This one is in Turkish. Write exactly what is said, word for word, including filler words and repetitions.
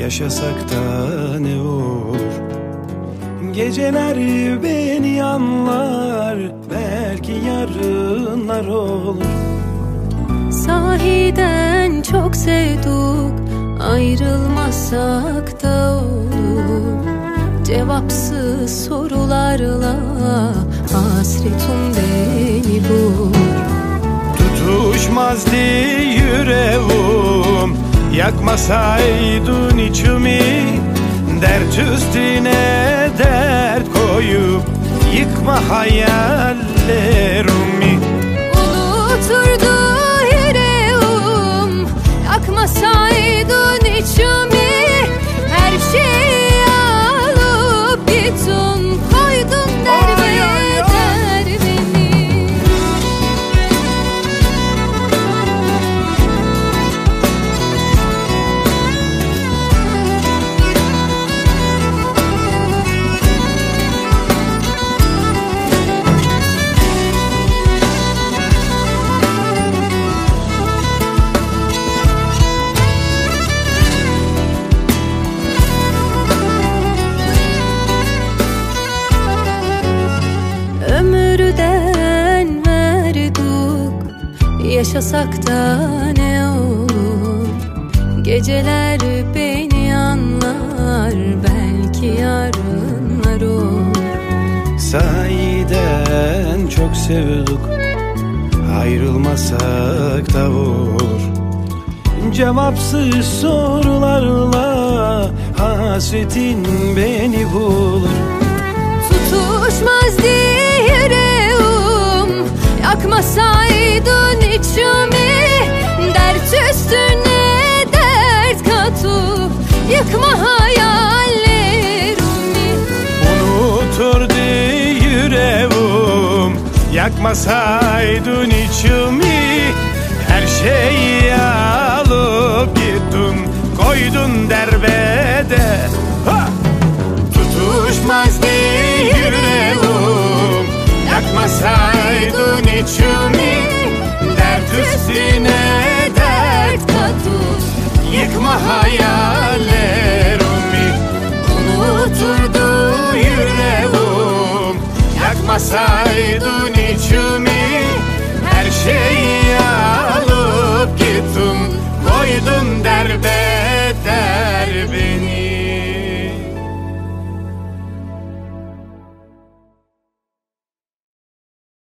Yaşasak da ne olur? Geceler beni anlar, belki yarınlar olur. Sahiden çok sevdik, ayrılmasak da olur. Cevapsız sorularla hasretim beni vur. Tutuşmazdı yüreğim, yakmasaydın içimi. Dert üstüne dert koyup yıkma hayallerimi. Unuturdu yüreğim, yakmasaydın içimi. Her şeyi alıp gittin, koydun derbeder beni. Ömürden verdik, yaşasak da ne olur? Geceler beni anlar, belki yarınlar olur. Sahiden çok sevdik, ayrılmasak da olur. Cevapsız sorularla hasretin beni bulur. Tutuşmazdı yüreğim, yakmasaydın içimi. Dert üstüne dert katıp yıkma hayallerimi. Unuturdu yüreğim, yakmasaydın içimi. Her şeyi alıp gittin, koydun derbeder. Ha! Tutuşmazdı yüreğim, yakmasaydın içimi. Dert üstüne dert katıp yıkma hayallerimi. Unuturdu yüreğim, yakmasaydın